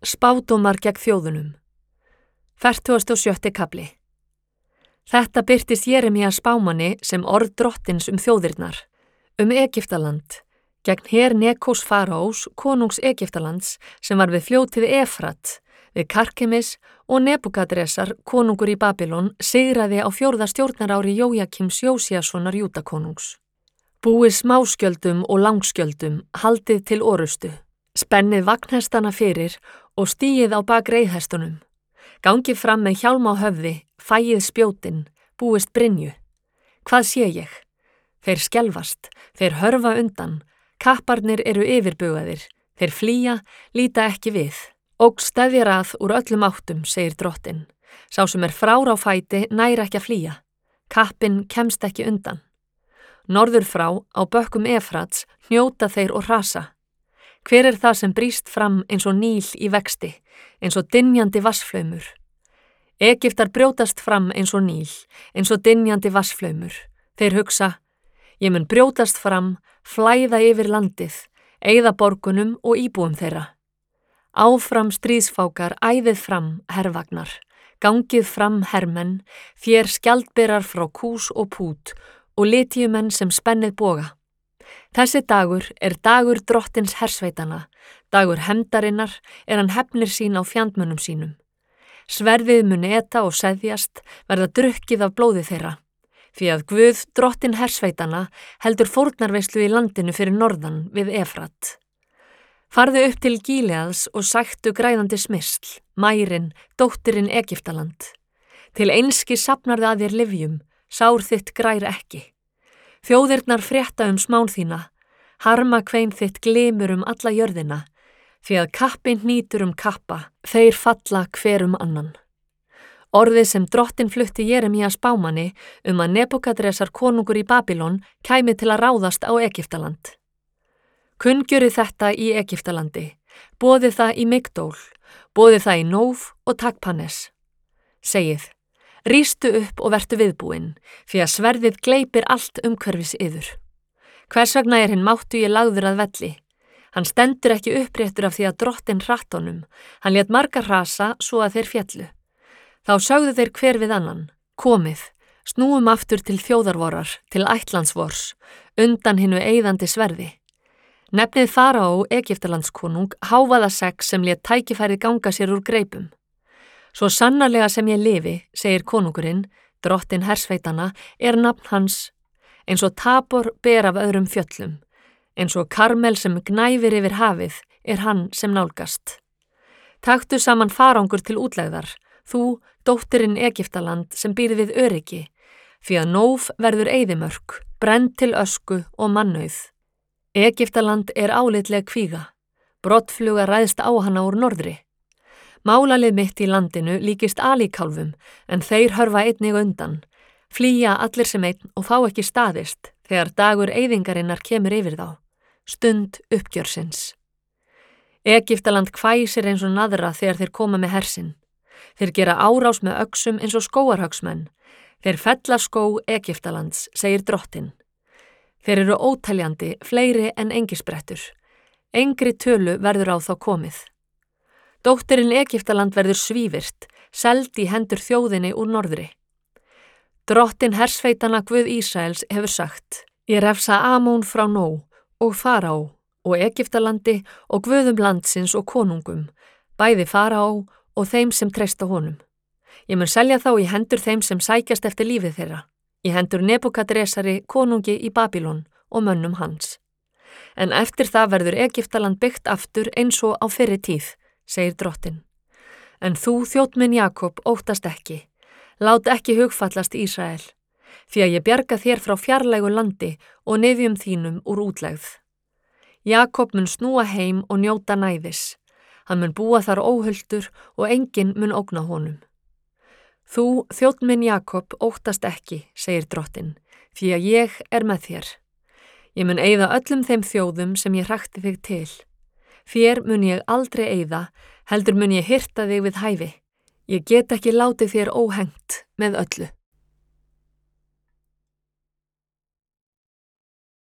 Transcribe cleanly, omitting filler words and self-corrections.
Spádómar gegn þjóðunum. 47. kafli. Þetta birtist Jeremías spámanni sem orð drottins þjóðirnar, Egyptaland, gegn her Nekós faraós, konungs Egyptalands, sem var við fljótið Efrat, við Karkemis, og Nebúkadresar, konungur í Babylon, sigraði á 4. stjórnarári Jójakims Jósíassonar Júdakonungs. Búið smáskjöldum og langskjöldum, haldið til orustu. Spennið vagnhestana fyrir og stíið á bak reiðhestunum. Gangið fram með hjálm á höfði, fæið spjótin, búist brynju. Hvað sé ég? Þeir skelfast, þeir hörfa undan, kapparnir eru yfirbugaðir, þeir flýja, líta ekki við. Ógn steðjar að úr öllum áttum, segir drottinn. Sá sem frár á fæti nær ekki að flýja. Kappinn kemst ekki undan. Norður frá, á bökkum Efrats, hnjóta þeir og hrasa. Hver er það sem brýst fram eins og Níl í vexti, eins og dynjandi vatnsflaumur? Egyptar brjótast fram eins og Níl, eins og dynjandi vatnsflaumur. Þeir hugsa, ég mun brjótast fram, flæða yfir landið, eyða borgunum og íbúum þeirra. Áfram stríðsfákar, æðið fram, hervagnar, gangið fram hermenn, þér skjaldberar frá Kús og Pút og litíumenn sem spennið boga. Þessi dagur er dagur drottins hersveitana, dagur hefndarinnar er hann hefnir sín á fjandmönnum sínum. Sverðið mun eta og seðjast, verða drukkið af blóði þeirra, því að Guð, drottin hersveitana, heldur fórnarveislu í landinu fyrir norðan við Efrat. Farðu upp til Gíleads og sæktu græðandi smyrsl, Mærin, dóttirin Egyptaland. Til einski safnarðu að þér lyfjum, sár þitt grær ekki. Þjóðirnar frétta smán þína, harma kvein þitt glimur alla jörðina, því að kappi hnýtur kappa, þeir falla hver annan. Orðið sem drottinn flutti Jeremías spámanni að Nebúkadresar konungur í Babylon kæmi til að ráðast á Egyptaland. Kunngjörið þetta í Egyptalandi, boðið það í Migdól, boðið það í Nóf og Takpanes. Segið, rístu upp og vertu viðbúinn, því að sverðið gleypir allt umhverfis yður. Hvers vegna er hinn máttugi lagður að velli? Hann stendur ekki uppréttur af því að drottinn hratt honum, hann lét marga hrasa svo að þeir féllu. Þá sögðu þeir hver við annan, komið, snúum aftur til þjóðarvorar, til ættlandsvors, undan hinnu eyðandi sverði. Nefnið faraó Egyptalandskonung hávaða sex sem lét tækifærið ganga sér úr greipum. Svo sannarlega sem ég lifi, segir konungurinn, drottinn hersveitana, er nafn hans, eins og Tabor ber af öðrum fjöllum, eins og Karmel sem gnæfir yfir hafið, er hann sem nálgast. Taktu saman farangur til útlegðar, þú, dóttirinn Egyptaland sem býr við öryggi, því að Nóf verður eyðimörk, brennd til ösku og mannauð. Egyptaland er álitleg kvíga, brottfluga ræðst á hana úr norðri. Málalið mitt í landinu líkist alíkálfum, en þeir hörfa einnig undan, flýja allir sem einn og fá ekki staðist þegar dagur eyðingarinnar kemur yfir þá, stund uppgjörsins. Egyptaland hvæsir eins og naðra þegar þeir koma með hersinn. Þeir gera árás með öxum eins og skógarhagsmenn. Þeir fella skóg Egyptalands, segir drottinn. Þeir eru óteljandi, fleiri en engisbrettur. Engri tölu verður á þá komið. Dóttirinn Egyptaland verður svívirt, seld í hendur þjóðinni úr norðri. Drottinn hersveitana Guð Ísraels hefur sagt, ég refsa Amón frá Nó og Faraó og Egyptalandi og guðum landsins og konungum, bæði Faraó og þeim sem treysta honum. Ég mun selja þá í hendur þeim sem sækjast eftir lífið þeirra, í hendur Nebúkadresari konungi í Babylon og mönnum hans. En eftir það verður Egyptaland byggt aftur eins og á fyrri tíð, segir drottinn. En þú, þjónn minn Jakob, óttast ekki. Lát ekki hugfallast Ísrael, því að ég bjarga þér frá fjarlægu landi og nefjum þínum úr útlegð. Jakob mun snúa heim og njóta næðis. Hann mun búa þar óhultur og enginn mun ógna honum. Þú, þjónn minn Jakob, óttast ekki, segir drottinn, því að ég er með þér. Ég mun eyða öllum þeim þjóðum sem ég hrakti þig til. Þér mun ég aldrei eyða, heldur mun ég hirta þig við hæfi. Ég get ekki látið þér óhengt með öllu.